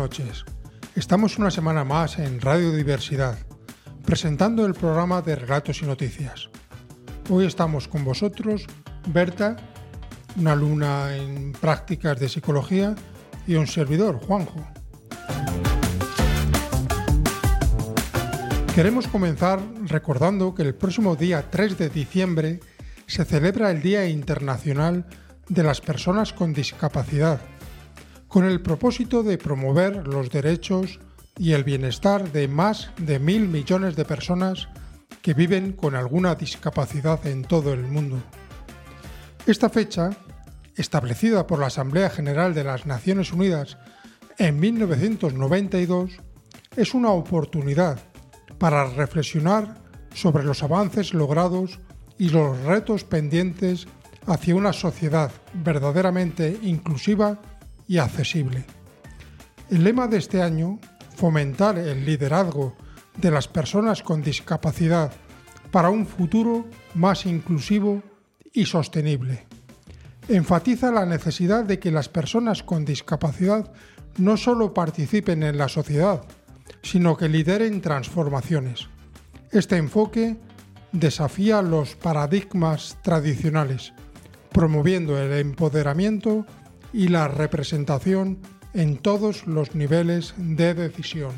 noches. Estamos una semana más en Radio Diversidad, presentando el programa de Relatos y Noticias. Hoy estamos con vosotros, Berta, una alumna en prácticas de psicología, y un servidor, Juanjo. Queremos comenzar recordando que el próximo día 3 de diciembre se celebra el Día Internacional de las Personas con Discapacidad, con el propósito de promover los derechos y el bienestar de más de 1.000 millones de personas que viven con alguna discapacidad en todo el mundo. Esta fecha, establecida por la Asamblea General de las Naciones Unidas en 1992, es una oportunidad para reflexionar sobre los avances logrados y los retos pendientes hacia una sociedad verdaderamente inclusiva y accesible. El lema de este año, fomentar el liderazgo de las personas con discapacidad para un futuro más inclusivo y sostenible, enfatiza la necesidad de que las personas con discapacidad no solo participen en la sociedad, sino que lideren transformaciones. Este enfoque desafía los paradigmas tradicionales, promoviendo el empoderamiento y la representación en todos los niveles de decisión.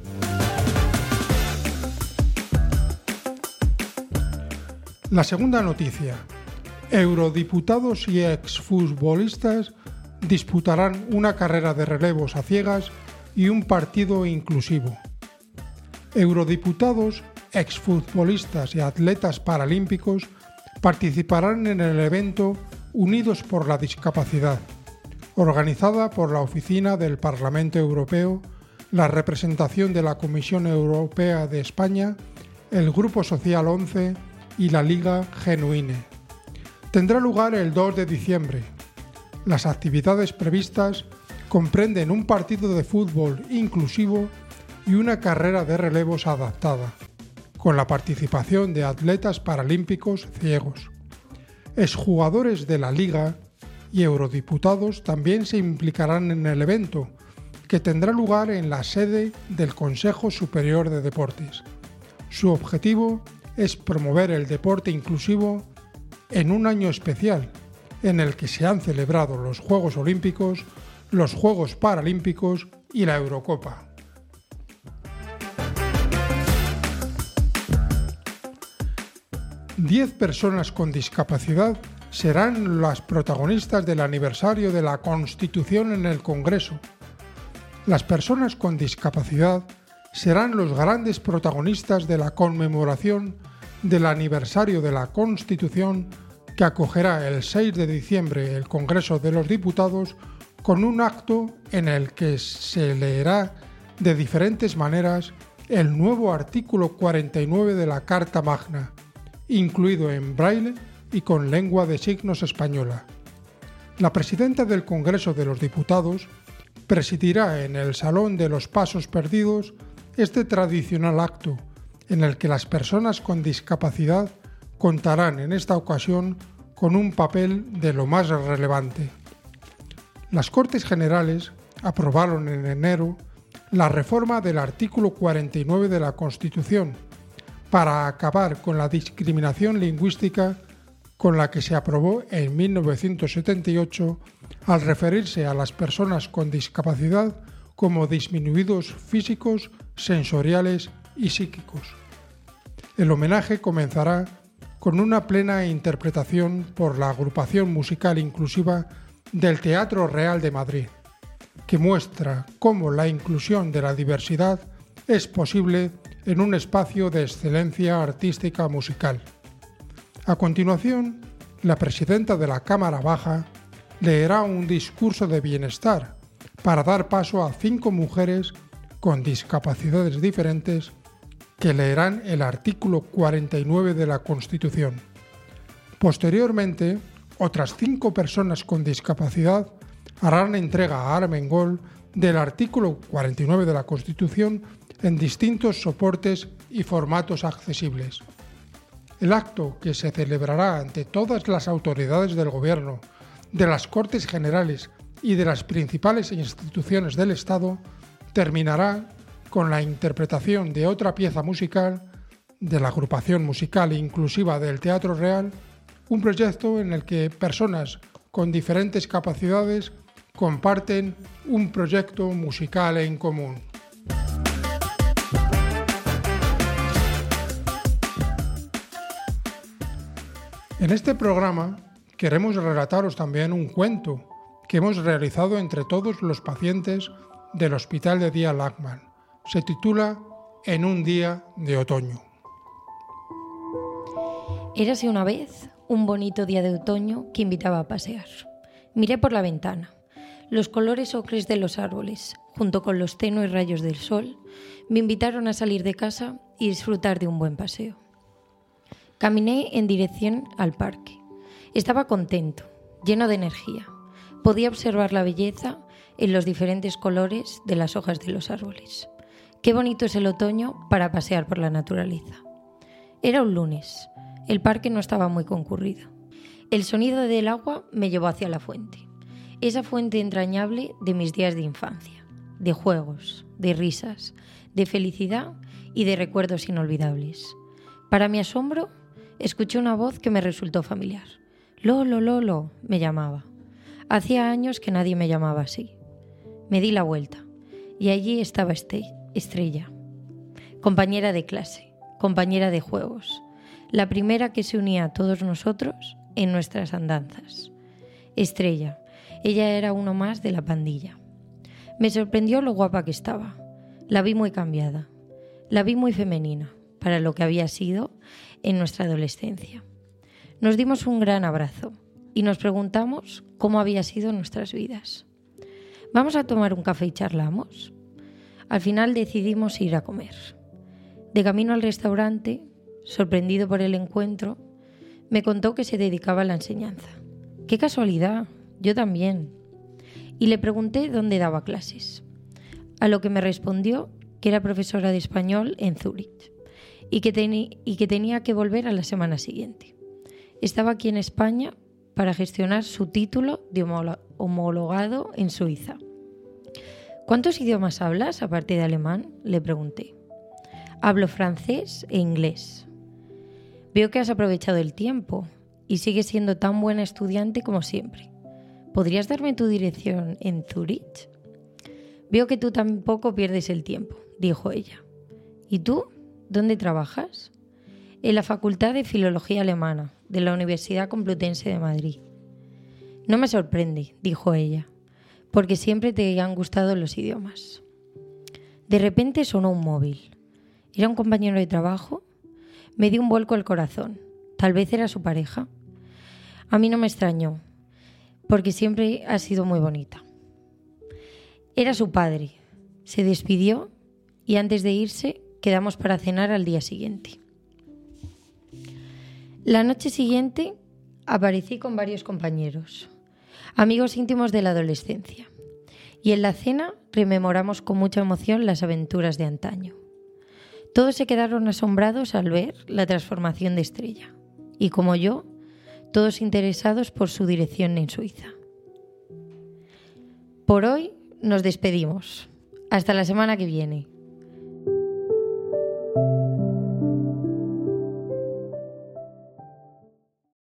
La segunda noticia. Eurodiputados y exfutbolistas disputarán una carrera de relevos a ciegas y un partido inclusivo. Eurodiputados, exfutbolistas y atletas paralímpicos participarán en el evento Unidos por la Discapacidad, organizada por la Oficina del Parlamento Europeo, la representación de la Comisión Europea de España, el Grupo Social 11 y la Liga Genuine. Tendrá lugar el 2 de diciembre. Las actividades previstas comprenden un partido de fútbol inclusivo y una carrera de relevos adaptada, con la participación de atletas paralímpicos ciegos. Exjugadores de la Liga y eurodiputados también se implicarán en el evento, que tendrá lugar en la sede del Consejo Superior de Deportes. Su objetivo es promover el deporte inclusivo en un año especial, en el que se han celebrado los Juegos Olímpicos, los Juegos Paralímpicos y la Eurocopa. Diez personas con discapacidad serán las protagonistas del aniversario de la Constitución en el Congreso. Las personas con discapacidad serán los grandes protagonistas de la conmemoración del aniversario de la Constitución que acogerá el 6 de diciembre el Congreso de los Diputados con un acto en el que se leerá de diferentes maneras el nuevo artículo 49 de la Carta Magna, incluido en braille y con lengua de signos española. La presidenta del Congreso de los Diputados presidirá en el Salón de los Pasos Perdidos este tradicional acto, en el que las personas con discapacidad contarán en esta ocasión con un papel de lo más relevante. Las Cortes Generales aprobaron en enero la reforma del artículo 49 de la Constitución para acabar con la discriminación lingüística con la que se aprobó en 1978 al referirse a las personas con discapacidad como disminuidos físicos, sensoriales y psíquicos. El homenaje comenzará con una plena interpretación por la agrupación musical inclusiva del Teatro Real de Madrid, que muestra cómo la inclusión de la diversidad es posible en un espacio de excelencia artística musical. A continuación, la presidenta de la Cámara Baja leerá un discurso de bienestar para dar paso a 5 mujeres con discapacidades diferentes que leerán el artículo 49 de la Constitución. Posteriormente, otras 5 personas con discapacidad harán entrega a Armengol del artículo 49 de la Constitución en distintos soportes y formatos accesibles. El acto, que se celebrará ante todas las autoridades del Gobierno, de las Cortes Generales y de las principales instituciones del Estado, terminará con la interpretación de otra pieza musical de la agrupación musical inclusiva del Teatro Real, un proyecto en el que personas con diferentes capacidades comparten un proyecto musical en común. En este programa queremos relataros también un cuento que hemos realizado entre todos los pacientes del Hospital de Día Lachman. Se titula En un día de otoño. Érase una vez un bonito día de otoño que invitaba a pasear. Miré por la ventana. Los colores ocres de los árboles, junto con los tenues rayos del sol, me invitaron a salir de casa y disfrutar de un buen paseo. Caminé en dirección al parque. Estaba contento, lleno de energía. Podía observar la belleza en los diferentes colores de las hojas de los árboles. Qué bonito es el otoño para pasear por la naturaleza. Era un lunes. El parque no estaba muy concurrido. El sonido del agua me llevó hacia la fuente. Esa fuente entrañable de mis días de infancia, de juegos, de risas, de felicidad y de recuerdos inolvidables. Para mi asombro, escuché una voz que me resultó familiar. Lolo, Lolo, me llamaba. Hacía años que nadie me llamaba así. Me di la vuelta y allí estaba Estrella, compañera de clase, compañera de juegos, la primera que se unía a todos nosotros en nuestras andanzas. Estrella, ella era uno más de la pandilla. Me sorprendió lo guapa que estaba. La vi muy cambiada, la vi muy femenina para lo que había sido en nuestra adolescencia. Nos dimos un gran abrazo y nos preguntamos cómo había sido nuestras vidas. ¿Vamos a tomar un café y charlamos? Al final decidimos ir a comer. De camino al restaurante, sorprendido por el encuentro, me contó que se dedicaba a la enseñanza. ¡Qué casualidad! Yo también. Y le pregunté dónde daba clases. A lo que me respondió que era profesora de español en Zúrich y que tenía que volver a la semana siguiente. Estaba aquí en España para gestionar su título de homologado en Suiza. ¿Cuántos idiomas hablas aparte de alemán?, le pregunté. Hablo francés e inglés. Veo que has aprovechado el tiempo y sigues siendo tan buena estudiante como siempre. ¿Podrías darme tu dirección en Zúrich? Veo que tú tampoco pierdes el tiempo, dijo ella. ¿Y tú? ¿Dónde trabajas? En la Facultad de Filología Alemana de la Universidad Complutense de Madrid. No me sorprende, dijo ella, porque siempre te han gustado los idiomas. De repente sonó un móvil. ¿Era un compañero de trabajo? Me dio un vuelco al corazón. Tal vez era su pareja. A mí no me extrañó, porque siempre ha sido muy bonita. Era su padre. Se despidió y antes de irse quedamos para cenar al día siguiente. La noche siguiente aparecí con varios compañeros, amigos íntimos de la adolescencia, y en la cena rememoramos con mucha emoción las aventuras de antaño. Todos se quedaron asombrados al ver la transformación de Estrella, y como yo, todos interesados por su dirección en Suiza. Por hoy nos despedimos. Hasta la semana que viene.